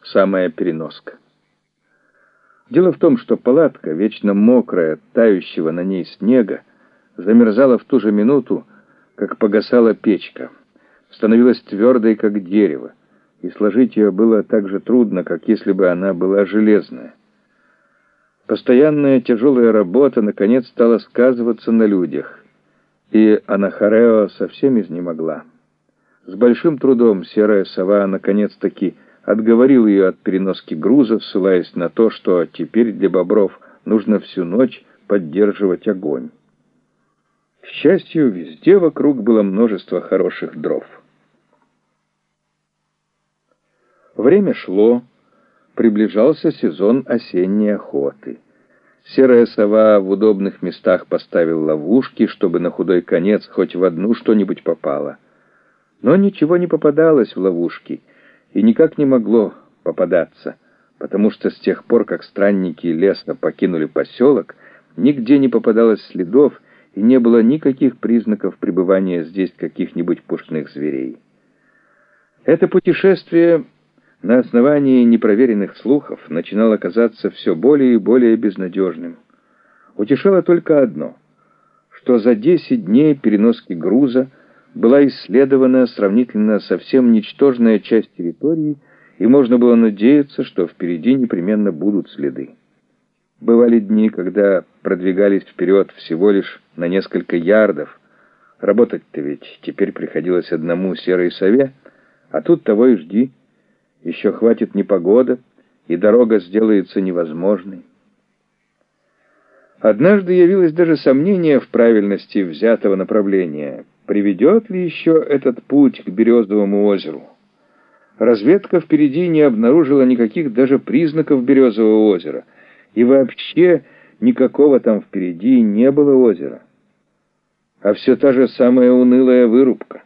самая переноска. Дело в том, что палатка, вечно мокрая от тающего на ней снега, замерзала в ту же минуту, как погасала печка, становилась твердой, как дерево, и сложить ее было так же трудно, как если бы она была железная. Постоянная тяжелая работа наконец стала сказываться на людях, и Анахарео совсем изнемогла. С большим трудом серая сова наконец-таки отговорил ее от переноски груза, ссылаясь на то, что теперь для бобров нужно всю ночь поддерживать огонь. К счастью, везде вокруг было множество хороших дров. Время шло, приближался сезон осенней охоты. Серая сова в удобных местах поставила ловушки, чтобы на худой конец хоть в одну что-нибудь попало. Но ничего не попадалось в ловушки, и никак не могло попадаться, потому что с тех пор, как странники леса покинули поселок, нигде не попадалось следов, и не было никаких признаков пребывания здесь каких-нибудь пушных зверей. Это путешествие на основании непроверенных слухов начинало казаться все более и более безнадежным. Утешало только одно, что за 10 дней переноски груза была исследована сравнительно совсем ничтожная часть территории, и можно было надеяться, что впереди непременно будут следы. Бывали дни, когда продвигались вперед всего лишь на несколько ярдов. Работать-то ведь теперь приходилось одному серой сове, а тут того и жди. Еще хватит непогода, и дорога сделается невозможной. Однажды явилось даже сомнение в правильности взятого направления. Приведет ли еще этот путь к Березовому озеру? Разведка впереди не обнаружила никаких даже признаков Березового озера, и вообще никакого там впереди не было озера. А все та же самая унылая вырубка.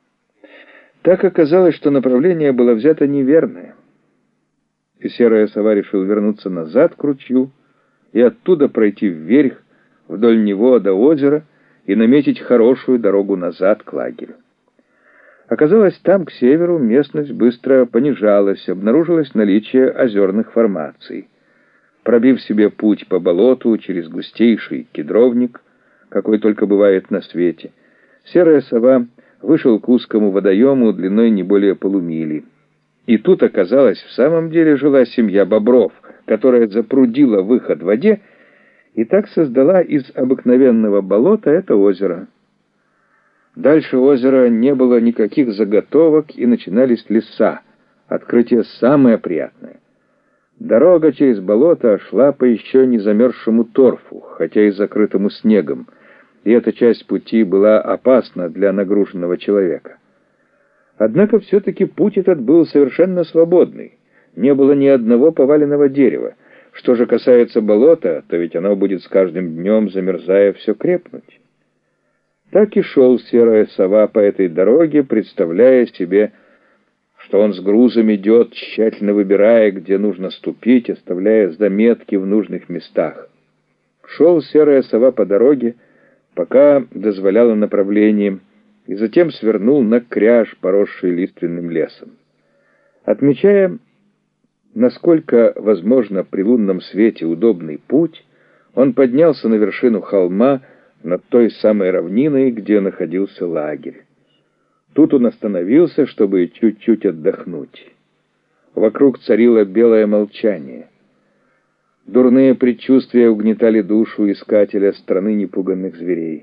Так оказалось, что направление было взято неверное. И серая сова решила вернуться назад к ручью и оттуда пройти вверх, вдоль него до озера, и наметить хорошую дорогу назад к лагерю. Оказалось, там, к северу, местность быстро понижалась, обнаружилось наличие озерных формаций. Пробив себе путь по болоту через густейший кедровник, какой только бывает на свете, серая сова вышел к узкому водоему длиной не более полумили. И тут, оказалось, в самом деле жила семья бобров, которая запрудила выход в воде и так создала из обыкновенного болота это озеро. Дальше озера не было никаких заготовок, и начинались леса. Открытие самое приятное. Дорога через болото шла по еще не замерзшему торфу, хотя и закрытому снегом, и эта часть пути была опасна для нагруженного человека. Однако все-таки путь этот был совершенно свободный. Не было ни одного поваленного дерева. Что же касается болота, то ведь оно будет с каждым днем, замерзая, все крепнуть. Так и шел серая сова по этой дороге, представляя себе, что он с грузом идет, тщательно выбирая, где нужно ступить, оставляя заметки в нужных местах. Шел серая сова по дороге, пока дозволяло направление, и затем свернул на кряж, поросший лиственным лесом. Отмечая, насколько возможно при лунном свете удобный путь, он поднялся на вершину холма над той самой равниной, где находился лагерь. Тут он остановился, чтобы чуть-чуть отдохнуть. Вокруг царило белое молчание. Дурные предчувствия угнетали душу искателя страны непуганных зверей.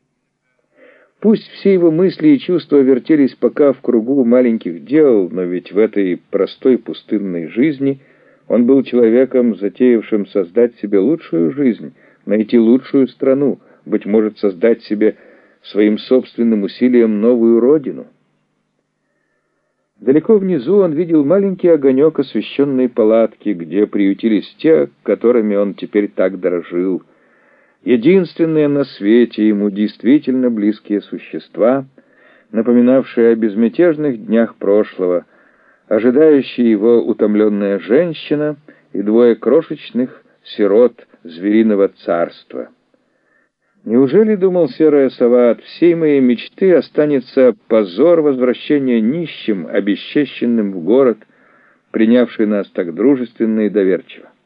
Пусть все его мысли и чувства вертелись пока в кругу маленьких дел, но ведь в этой простой пустынной жизни он был человеком, затеявшим создать себе лучшую жизнь, найти лучшую страну, быть может, создать себе своим собственным усилием новую родину. Далеко внизу он видел маленький огонек освещенной палатки, где приютились те, которыми он теперь так дорожил. Единственные на свете ему действительно близкие существа, напоминавшие о безмятежных днях прошлого, ожидающая его утомленная женщина и 2 крошечных сирот звериного царства. Неужели, думал серая сова, от всей моей мечты останется позор возвращения нищим, обесчещенным в город, принявший нас так дружественно и доверчиво.